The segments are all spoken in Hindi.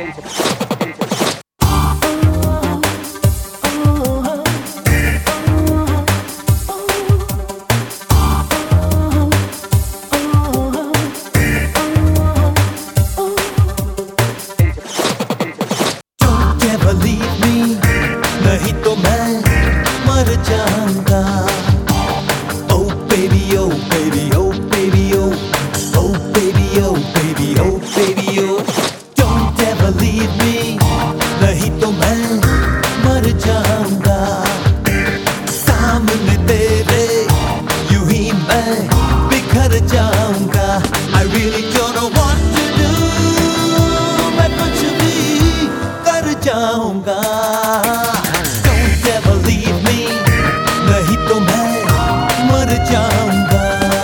नहीं तो मैं मर जाऊंगा। Oh baby, oh baby, oh baby, oh, oh baby, oh baby, oh baby, oh, don't ever leave me, नहीं तो मैं मर जाऊंगा। सामने तेरे यूं ही मैं बिखर जाऊंगा। I really don't know what to do, मैं कुछ भी कर जाऊंगा। नहीं तो मैं मर जाऊंगा।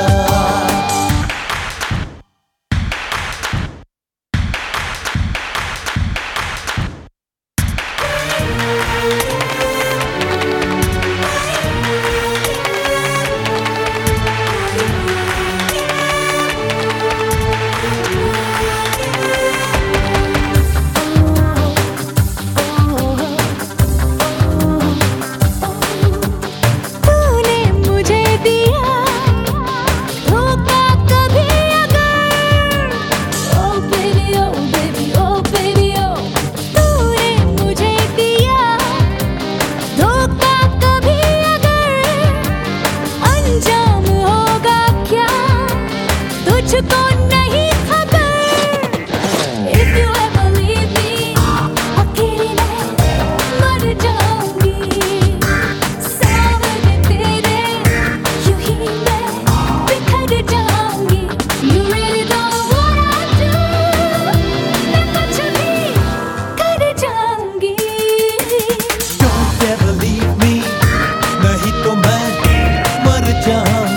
तुझको नहीं खबर, if you ever leave me, अकेली मैं मर जाऊंगी। सामने तेरे यूं ही मैं बिखर जाऊंगी। You really don't know what I do, मैं कुछ भी कर जाऊंगी। Don't ever leave me, नहीं तो मैं मर जाऊंगा।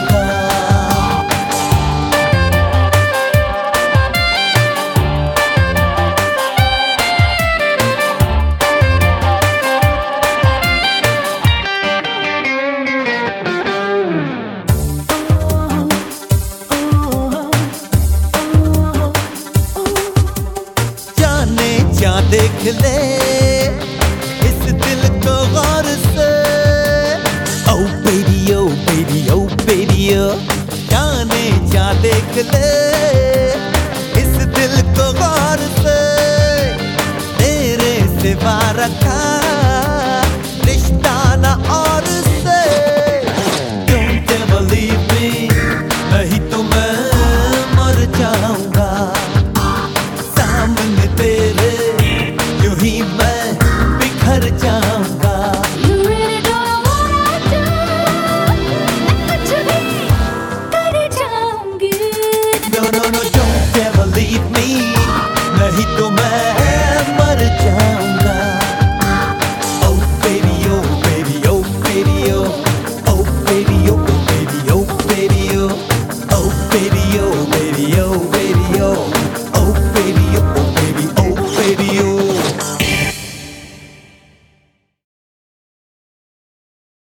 क्या देख ले इस दिल को गौर से। Oh baby, oh baby, oh baby, oh, जाने क्या देख ले इस दिल को गौर से। तेरे सिवा रखा रिश्ता ना और से। Don't ever leave me, नहीं तो मैं मर जाऊंगा। सामने तेरे यूं ही मैं बिखर जाऊंगा। You really don't know what I do, मैं कुछ भी कर जाऊंगी। No, no, no, don't ever leave me, नहीं तो मैं मर जाऊंगा। Oh baby, oh baby, oh baby, oh, oh baby, oh baby, oh baby, oh, oh baby, oh baby, oh baby.